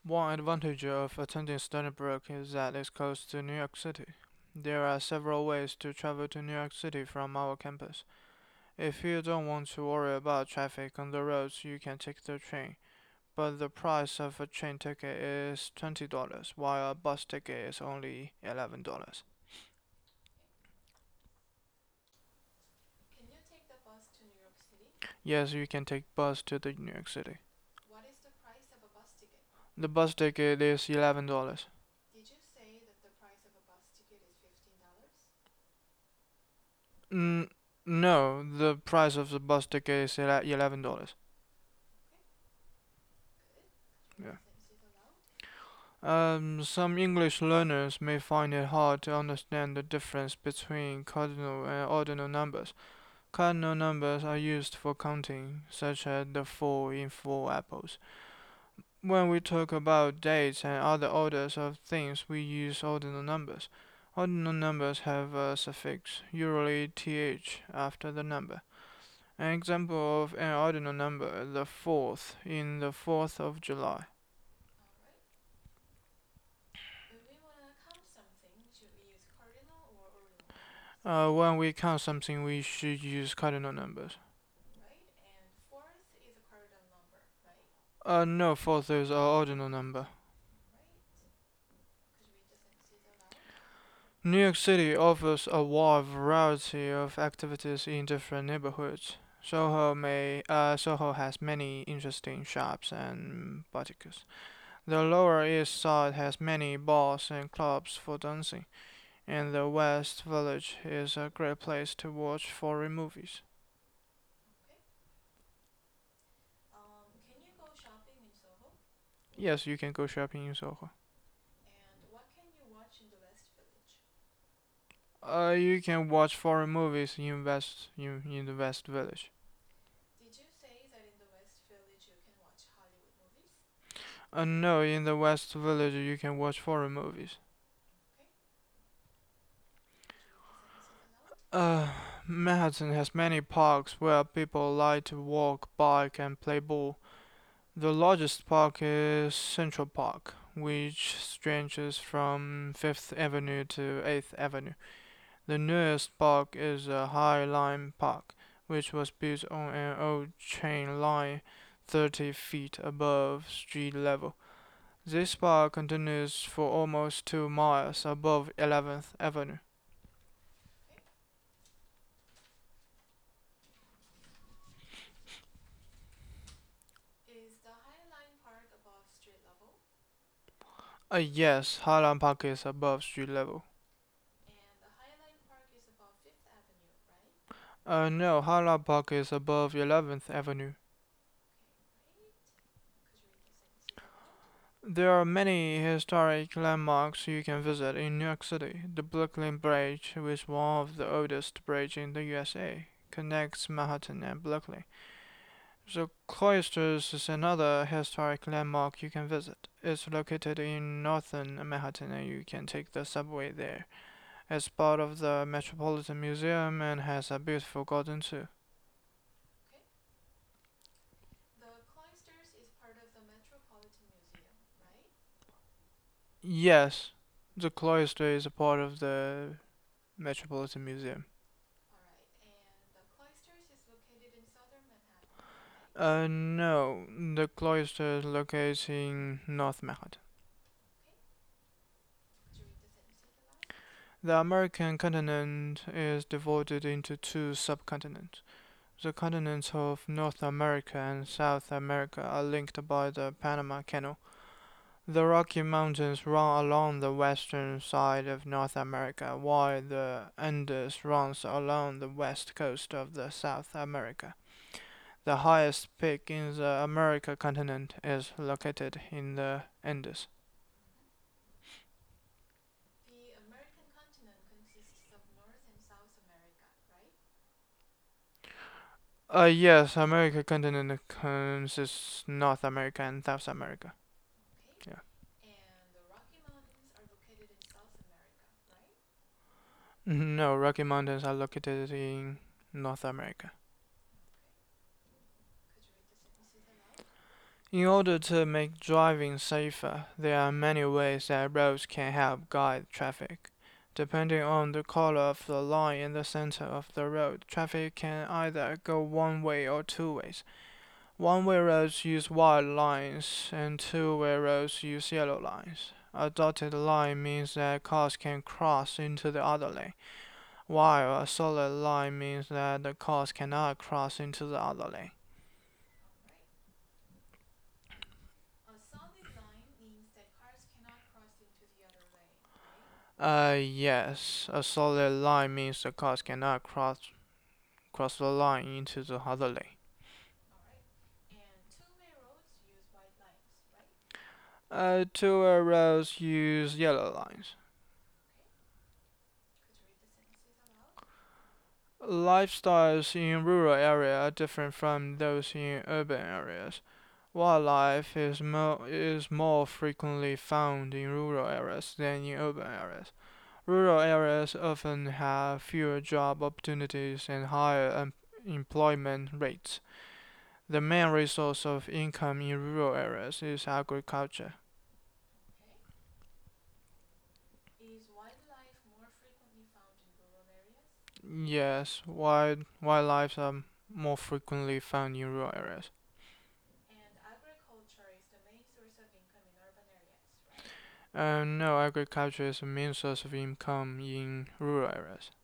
One advantage of attending Stony Brook is that it's close to New York City. There are several ways to travel to New York City from our campus. If you don't want to worry about traffic on the roads, you can take the train, but the price of a train ticket is $20, while a bus ticket is only $11. Can you take the bus to New York City? Yes, you can take bus to the New York City. What is the price of a bus ticket? The bus ticket is $11. Did you say that the price of a bus ticket is $15? Mm, no, the price of the bus ticket is $11. Okay, good. Could you read Yeah. the sentences aloud? Some English learners may find it hard to understand the difference between cardinal and ordinal numbers. Cardinal numbers are used for counting, such as the 4 in 4 apples. When we talk about dates and other orders of things, we use ordinal numbers. Ordinal numbers have a suffix, usually th, after the number. An example of an ordinal number, the 4th in the 4th of July. Alright. When we want to count something, should we use cardinal or ordinal numbers? When we count something, we should use cardinal numbers. Right? And fourth is a cardinal number, right? No, 4th is an ordinal number. Alright. Could you read the sentences aloud? New York City offers a wide variety of activities in different neighborhoods. Soho has many interesting shops and boutiques. The Lower East Side has many bars and clubs for dancing, and the West Village is a great place to watch foreign movies. Okay. Can you go shopping in Soho? Yes, you can go shopping in Soho. And what can you watch in the West Village? You can watch foreign movies in the West Village. Did you say that in the West Village you can watch Hollywood movies? No, in the West Village you can watch foreign movies. Okay. Could you read the sentences aloud? Uh, Manhattan has many parks where people like to walk, bike, and play ball. The largest park is Central Park, which stretches from Fifth Avenue to Eighth Avenue. The newest park is High Line Park, which was built on an old train line 30 feet above street level. This park continues for almost 2 miles above 11th Avenue. Okay. Is the High Line Park above street level? Yes, Highland Park is above street level. And the High Line Park is above Fifth Avenue, right? No, Highland Park is above 11th Avenue. Okay, right. Could you read the sentences aloud? There are many historic landmarks you can visit in New York City. The Brooklyn Bridge, which is one of the oldest bridges in the USA, connects Manhattan and Brooklyn. The Cloisters is another historic landmark you can visit. It's located in northern Manhattan and you can take the subway there. It's part of the Metropolitan Museum and has a beautiful garden too. Okay. The Cloisters is part of the Metropolitan Museum, right? Yes, the cloister is a part of the Metropolitan Museum. Alright, and the Cloisters is located in southern Manhattan, right? No, the cloister is located in North Manhattan. Okay. Could you read the sentences aloud? The American continent is divided into two subcontinents. The continents of North America and South America are linked by the Panama Canal. The Rocky Mountains run along the western side of North America, while the Andes runs along the west coast of the South America. The highest peak in the American continent is located in the Andes. Mm-hmm. The American continent consists of North and South America, right? Yes, American continent consists North America and South America. Okay. Yeah. And the Rocky Mountains are located in South America, right? No, Rocky Mountains are located in North America. Okay. Could you read the sentences aloud? In order to make driving safer, there are many ways that roads can help guide traffic. Depending on the color of the line in the center of the road, traffic can either go one way or two ways. One-way roads use white lines and two-way roads use yellow lines. A dotted line means that cars can cross into the other lane, while a solid line means that the cars cannot cross into the other lane. Alright. A solid line means that cars cannot cross into the other lane, right? Yes, a solid line means the cars cannot cross the line into the other lane. Alright. And two-way roads use white lines, right? Two-way roads use yellow lines. Okay. Could you read the sentences aloud? Lifestyles in rural areas are different from those in urban areas. Wildlife is more frequently found in rural areas than in urban areas. Rural areas often have fewer job opportunities and higher employment rates. The main resource of income in rural areas is agriculture. Okay. Is wildlife more frequently found in rural areas? Yes, wildlife are more frequently found in rural areas. And agriculture is the main source of income in urban areas, right? No, agriculture is the main source of income in rural areas.